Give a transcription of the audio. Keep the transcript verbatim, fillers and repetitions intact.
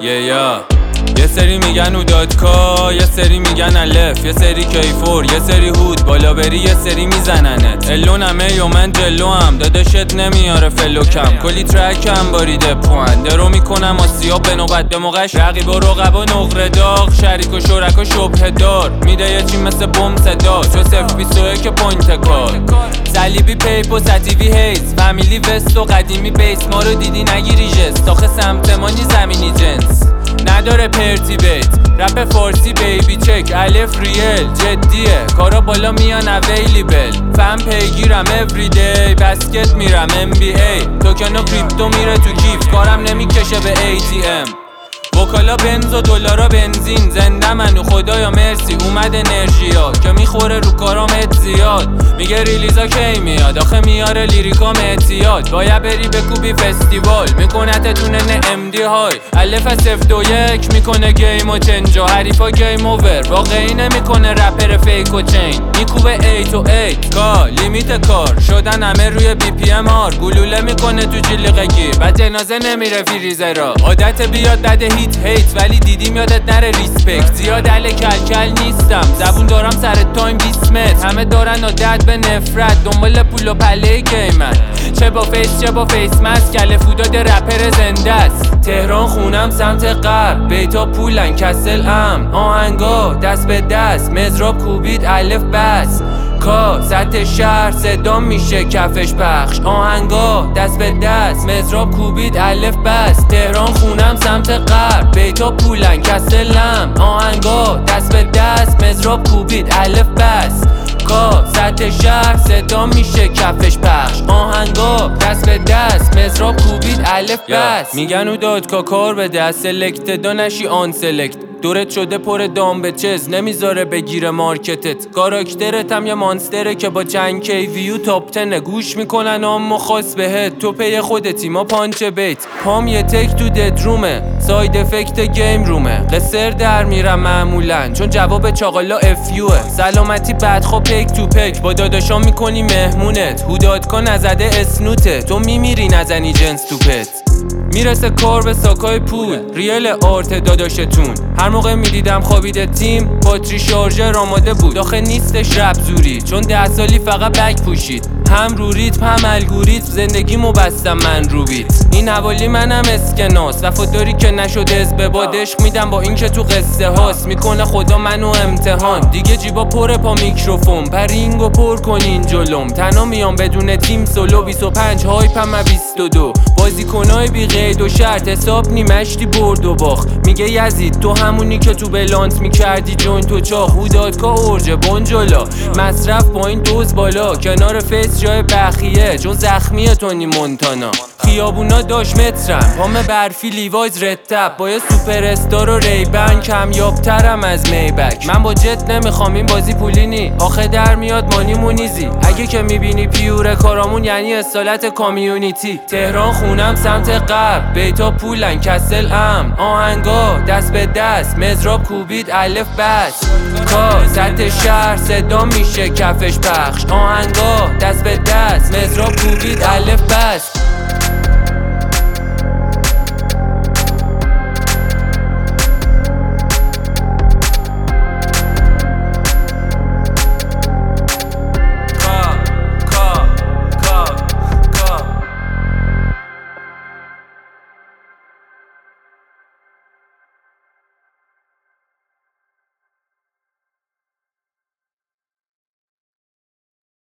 یه یا یه سری میگن اودادکا، یه سری میگن الف، یه سری کیفور، یه سری هود، بالا بری یه سری میزننت. الونمه یا من جلو هم داداشت نمیاره فلوکم، کلی ترکم باریده پوان درو میکنم آسیاب به نوبت به موقعش. رقیب و رقبا نقره داغ، شریک و شرکا شبه دار، میده یه چی مثل بوم صدا تو صفر بیست و یک پوینت کار. صلیبی پیپ و ستیوی هیز، فامیلی وست و قدیمی بیس، ما رو دیدی نگیری جست، آخه سمت ما نی زمینی جنس نداره پرتی بیت. رپ فارسی بیبی چک، الف ریل جدیه، کارا بالا میان اویلیبل، فن پیگیرم اوریدی، بسکت میرم ام بی ای، توکن و کریپتو میره تو کیف، کارم نمیکشه به ای تی ام. وکالا بنز و دلارا بنزین، زنده منو خدایا مرسی، اومد انرژیا که میخوره رو کارام ات زیاد. میگه ریلیزا کی میاد، آخه میاره لیریکام اعتیاد، باید بری بکوبی فستیوال، میکنه تونه نه ام دی های. الف از صفر دو یک میکنه گیم و چنجا، حریفا گیم اوور، واقعی نمیکنه رپر فیک و چین، میکوبه ایت و ایت کا لیمیت کار شدن همه روی بی پی ام آر، گلوله میکنه تو جلیقگی و جنازه نمیره فریزه را. عادت بیاد بده هیت هیت، ولی دیدیم یادت نره ریسپکت، زیاد اله کل کل نیستم، زبون دارم سر تایم بیست متر، همه دارن عادت به نفرت، دنبال پول و پله گیمن، چه با فیس چه با فیس مست، کله فوداد رپر زنده است. تهران خونم سمت غرب، بیتا پولن کسل امن، آهنگا دست به دست، مزراب کوبید الف بس کا، سطح شهر صدا میشه کفش پخش، آهنگا دست به دست، مزراب کوبید الف بس. تهران خونم سمت غرب، بیتا پولن کسلم، آهنگا دست به دست، مزراب کوبید الف بس کا، سطح شهر صدا میشه کفش پخش، آهنگا دست به دست، مزراب کوبید الف بس. میگن اودادکا کار به دست سلکت دا نشی آن سلکت، دورت شده پر دام به چز، نمیذاره بگیره مارکتت، کاراکترت هم یه مانستره که با چند کی ویو تاپ تنه، گوش میکنن اما خاص بهت، تو پی خودتی ما پانچ بیت، پام یه تک تو ددرومه، ساید افکت گیم رومه، قصر در میرم معمولا چون جواب چاقالا افیوه، سلامتی بدخوا پیک تو پیک، با داداشا میکنی مهمونت، اودادکا نزده اسنوته، تو میمیری نزنی جنس تو پت. میرسه کار به ساکای پول، ریل آرت داداشتون، هر موقع میدیدم خوابیده تیم، باتری شارژر آماده بود، آخه نیستش رپ زوری چون ده سالی فقط بک پوشید، هم رو ریتم هم الگوریتم، زندگیمو بستم من رو بیت، این حوالی منم اسکناس، وفاداری که نشده از به باد، عشق میدم با این که تو قصه هاست، میکنه خدا منو امتحان، دیگه جیبا پر پا میکروفون، پرینگو پر کنین جلوم، تنها میام بدون تیم سولو، بیست و پنج هایپم بیست و دو، بازیکنای بی قید و شرط، حساب نیمشتی برد و باخت، میگه یزید تو همونی که تو بلانت میکردی جون تو چاخ، اودادکا اورجه بونجولا، مصرف با این دوز بالا، کنار فیس جای بخیه چون زخمیه تونی مونتانا، خیابونا داش مترم، پام برفی لیوایز رتب، با یه سوپر استار و ریبن، کمیابترم از میبک، من با جت نمیخوام این بازی پولینی، آخه در میاد مانی مونیزی، اگه که میبینی پیور کارامون یعنی اصالت کامیونیتی. تهران خونم سمت غرب، بیتا پولن کسل امن، آهنگا دست به دست، مزراب کوبید الف بس کا، سطح شهر صدا میشه کفش پخش، آهنگا دست به دست، مزراب کوبید الف بس.